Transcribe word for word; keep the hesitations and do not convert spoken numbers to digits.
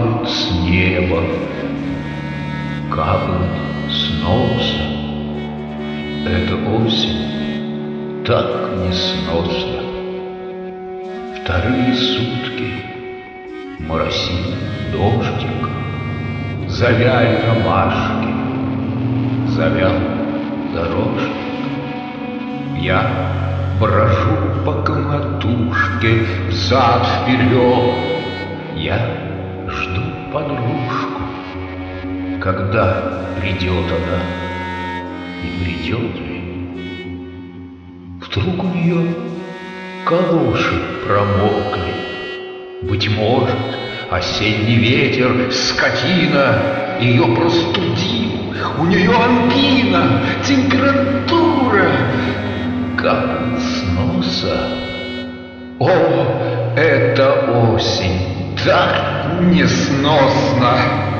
капают с неба, капают с носа. Эта осень так несносна. Вторые сутки моросит дождик, завяли ромашки, завял дорожник. Я брожу по комнатушке взад-вперед, я жду подружку, когда придет она, и придет ли. Вдруг у нее калоши промокли. Быть может, осенний ветер, скотина, ее простудил. У нее ангина, температура, капает с носа. О, эта осень так несносна!